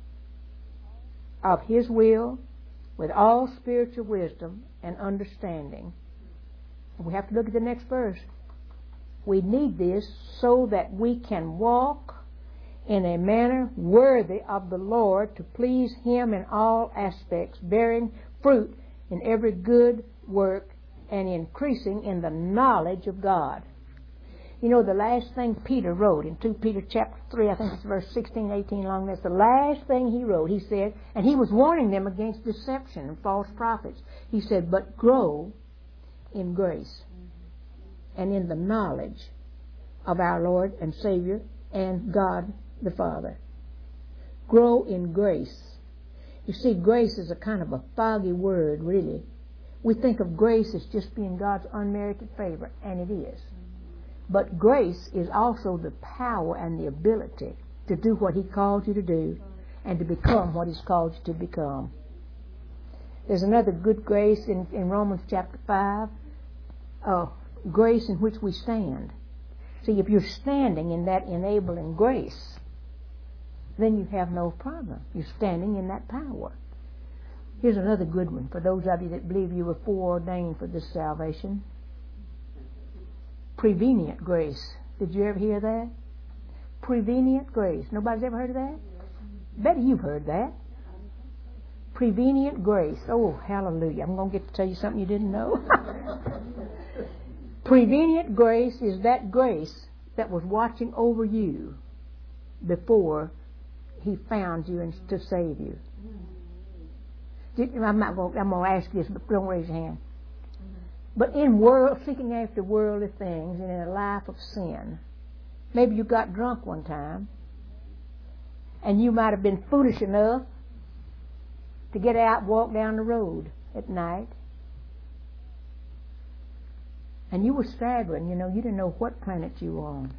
of His will, with all spiritual wisdom and understanding." We have to look at the next verse. We need this so that we can walk in a manner worthy of the Lord, to please Him in all aspects, bearing fruit in every good work and increasing in the knowledge of God. You know, the last thing Peter wrote in Second Peter chapter three, I think it's verse sixteen, eighteen along there, it's the last thing he wrote. He said, and he was warning them against deception and false prophets. He said, "But grow in grace and in the knowledge of our Lord and Savior and God the Father." Grow in grace. You see, grace is a kind of a foggy word, really. We think of grace as just being God's unmerited favor, and it is. But grace is also the power and the ability to do what He called you to do and to become what He's called you to become. There's another good grace in, in Romans chapter five, uh, grace in which we stand. See, if you're standing in that enabling grace, then you have no problem. You're standing in that power. Here's another good one for those of you that believe you were foreordained for this salvation. Prevenient grace. Did you ever hear that? Prevenient grace. Nobody's ever heard of that? Bet you've heard that. Prevenient grace. Oh, hallelujah. I'm going to get to tell you something you didn't know. Prevenient grace is that grace that was watching over you before He found you and to save you. I'm not going, I'm going to ask you this, but don't raise your hand. But in world, seeking after worldly things and in a life of sin, maybe you got drunk one time, and you might have been foolish enough to get out and walk down the road at night. And you were straggling, you know, you didn't know what planet you were on.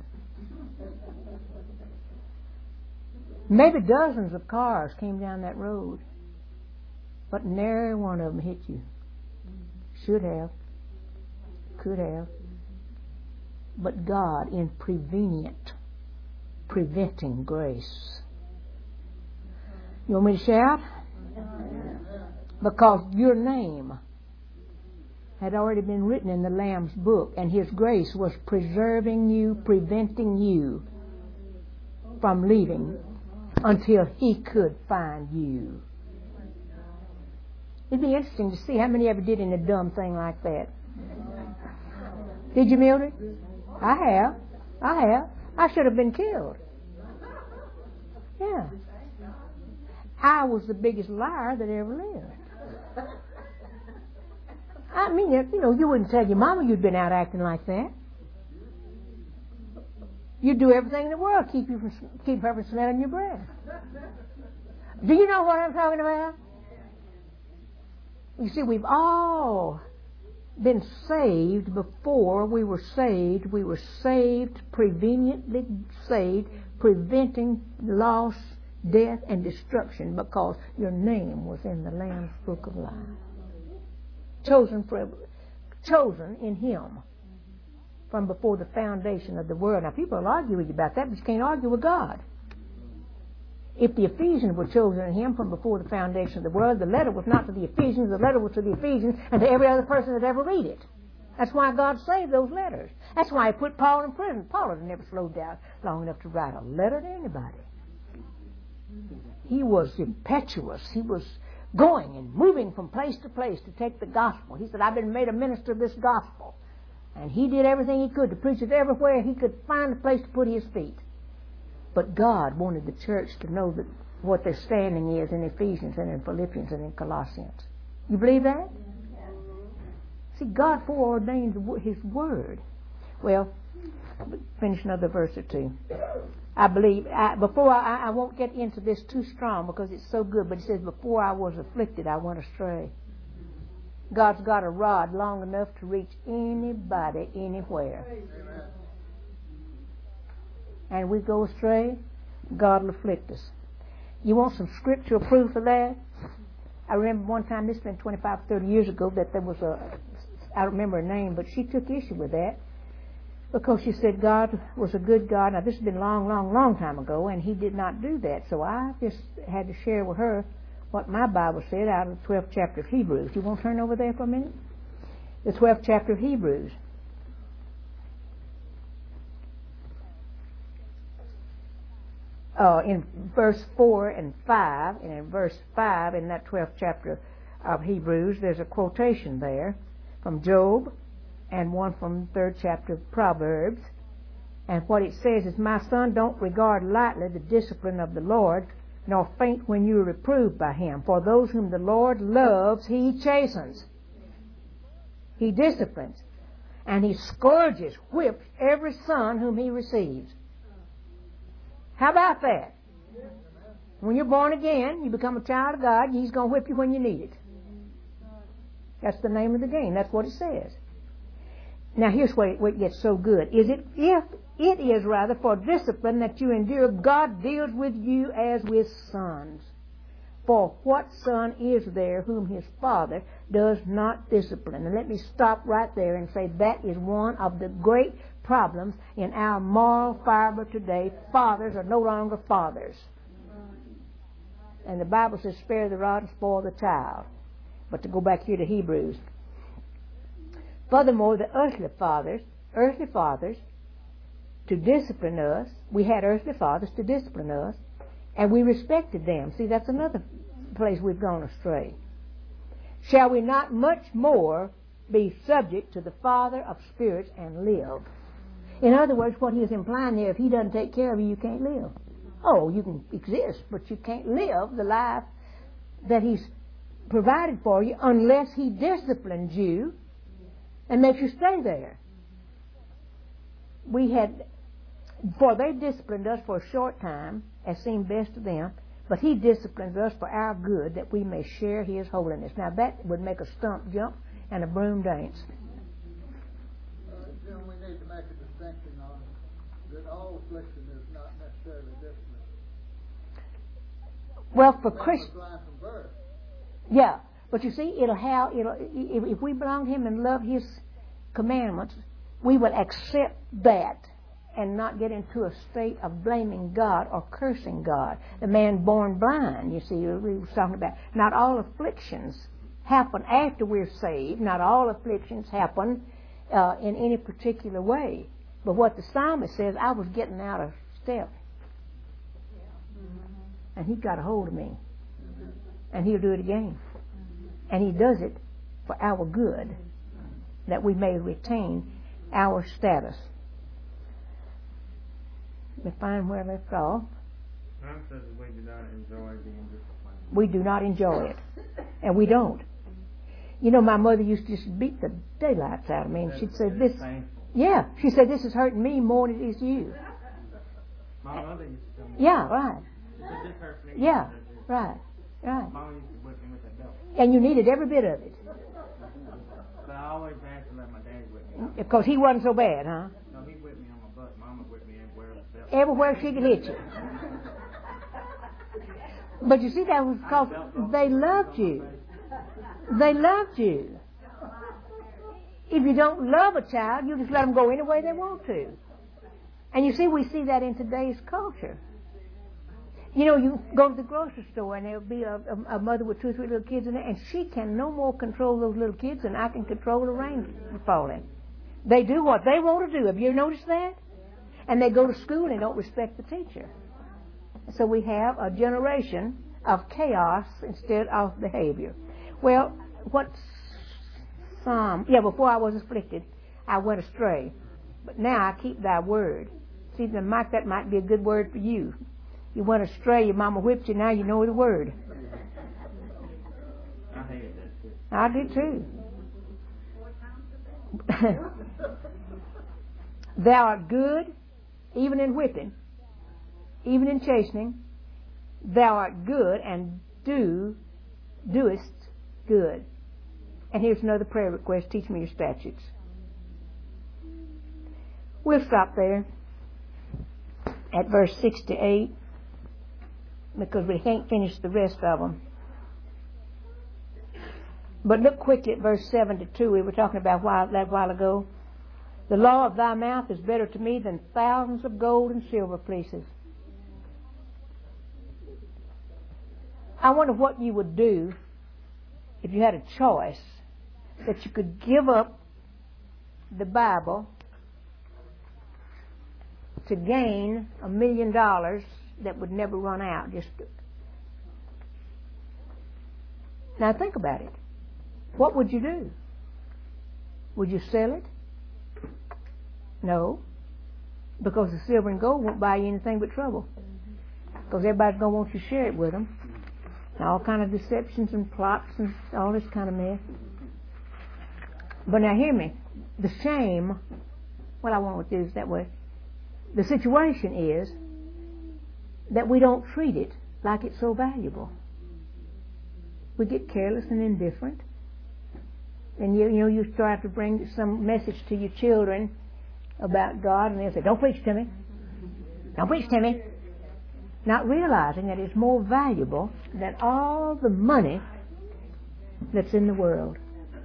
Maybe dozens of cars came down that road, but nary one of them hit you. Should have. Could have. But God, in prevenient, preventing grace. You want me to shout? Because your name had already been written in the Lamb's book, and His grace was preserving you, preventing you from leaving until He could find you. It'd be interesting to see how many ever did in a dumb thing like that. Did you, Mildred? I have. I have. I should have been killed. Yeah. I was the biggest liar that ever lived. I mean, you know, you wouldn't tell your mama you'd been out acting like that. You'd do everything in the world to keep you from keep her from smelling your breath. Do you know what I'm talking about? You see, we've all been saved before we were saved. We were saved, preveniently saved, preventing loss, death, and destruction because your name was in the Lamb's Book of Life. Chosen for, chosen in Him from before the foundation of the world. Now, people will argue with you about that, but you can't argue with God. If the Ephesians were chosen in Him from before the foundation of the world, the letter was not to the Ephesians, the letter was to the Ephesians and to every other person that ever read it. That's why God saved those letters. That's why He put Paul in prison. Paul had never slowed down long enough to write a letter to anybody. He was impetuous. He was going and moving from place to place to take the gospel. He said, I've been made a minister of this gospel. And he did everything he could to preach it everywhere he could find a place to put his feet. But God wanted the church to know that what their standing is in Ephesians and in Philippians and in Colossians. You believe that? See, God foreordained His Word. Well, finish another verse or two. I believe, I, before I, I won't get into this too strong because it's so good, but it says, before I was afflicted, I went astray. God's got a rod long enough to reach anybody, anywhere. Amen. And we go astray, God will afflict us. You want some scriptural proof of that? I remember one time, this has been twenty-five, thirty years ago, that there was a, I don't remember her name, but she took issue with that because she said God was a good God. Now, this has been a long, long, long time ago, and He did not do that. So I just had to share with her what my Bible said out of the twelfth chapter of Hebrews. You want to turn over there for a minute? The twelfth chapter of Hebrews. Uh, in verse four and five, and in verse five in that twelfth chapter of Hebrews, there's a quotation there from Job and one from the third chapter of Proverbs. And what it says is, my son, don't regard lightly the discipline of the Lord, nor faint when you are reproved by Him. For those whom the Lord loves, He chastens. He disciplines. And He scourges, whips every son whom He receives. How about that? When you're born again, you become a child of God, He's going to whip you when you need it. That's the name of the game. That's what it says. Now here's where it, where it gets so good. Is it if it is rather for discipline that you endure, God deals with you as with sons. For what son is there whom his father does not discipline? And let me stop right there and say that is one of the great problems in our moral fiber today. Fathers are no longer fathers. And the Bible says, spare the rod and spoil the child. But to go back here to Hebrews. Furthermore, the earthly fathers, earthly fathers, to discipline us, we had earthly fathers to discipline us, and we respected them. See, that's another place we've gone astray. Shall we not much more be subject to the Father of spirits and live? In other words, what he is implying there, if He doesn't take care of you, you can't live. Oh, you can exist, but you can't live the life that He's provided for you unless He disciplines you and makes you stay there. We had, for they disciplined us for a short time, as seemed best to them, but He disciplines us for our good, that we may share His holiness. Now that would make a stump jump and a broom dance. Uh, then we need to make a distinction on that all affliction is not necessarily discipline. Well, for Man Christians, was blind from birth. yeah, but you see, it'll have it'll if, if we belong to Him and love His commandments, we will accept that and not get into a state of blaming God or cursing God. The man born blind, you see, we were talking about. Not all afflictions happen after we're saved. Not all afflictions happen uh, in any particular way. But what the psalmist says, I was getting out of step. And He got a hold of me. And He'll do it again. And He does it for our good, that we may retain our status. Let me find where I left off. Mine says we do not enjoy being disciplined. We do not enjoy it. And we don't. You know, my mother used to just beat the daylights out of me, and she'd say, this, painful. yeah, she said, this is hurting me more than it is you. My mother used to tell me. Yeah, right. This hurts me. Yeah, right, right. Mama used to whip me with that belt. And you needed every bit of it. But I always had to let my dad whip me. Because he wasn't so bad, huh? No, he whipped me on my butt. Mama whipped me everywhere with the belt. Everywhere she could hit you. But you see, that was because they loved you. They loved you. If you don't love a child, you just let them go any way they want to. And you see, we see that in today's culture. You know, you go to the grocery store and there'll be a, a, a mother with two or three little kids in there, and she can no more control those little kids than I can control the rain falling. They do what they want to do. Have you noticed that? And they go to school and they don't respect the teacher. So we have a generation of chaos instead of behavior. Well, what Psalm, yeah, before I was afflicted, I went astray. But now I keep thy word. See, then Mike, that might be a good word for you. You went astray, your mama whipped you, now you know the word. I hated that too. I did too. Thou art good, even in whipping, even in chastening. Thou art good, and do, doest good. And here's another prayer request. Teach me your statutes. We'll stop there at verse sixty-eight because we can't finish the rest of them. But look quickly at verse seventy-two. We were talking about while, that while ago. The law of thy mouth is better to me than thousands of gold and silver pieces. I wonder what you would do if you had a choice that you could give up the Bible to gain a million dollars that would never run out. Just now think about it. What would you do? Would you sell it? No, because the silver and gold won't buy you anything but trouble. Because everybody's going to want you to share it with them. And all kind of deceptions and plots and all this kind of mess. But now hear me. The shame, what I want to do is that way. The situation is that we don't treat it like it's so valuable. We get careless and indifferent. And you, you know, you start to bring some message to your children about God, and they'll say, "Don't preach to me. Don't preach to me." Not realizing that it's more valuable than all the money that's in the world.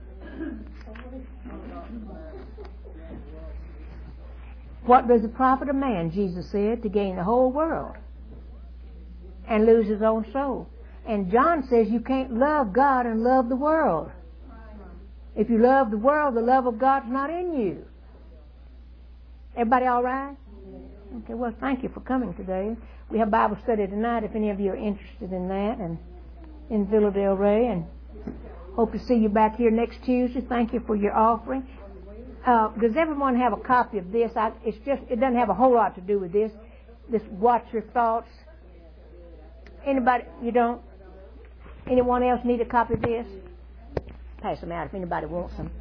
What does it profit a man, Jesus said, to gain the whole world and lose his own soul? And John says you can't love God and love the world. If you love the world, the love of God's not in you. Everybody all right? Okay, well, thank you for coming today. We have Bible study tonight if any of you are interested in that, and in Villa Del Rey, and hope to see you back here next Tuesday. Thank you for your offering. Uh, does everyone have a copy of this? I, it's just it doesn't have a whole lot to do with this. This Watch Your Thoughts. Anybody? You don't? Anyone else need a copy of this? Pass them out if anybody wants them.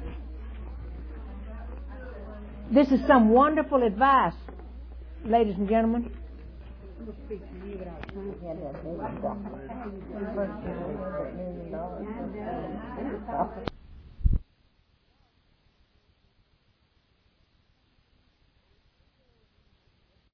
This is some wonderful advice, ladies and gentlemen.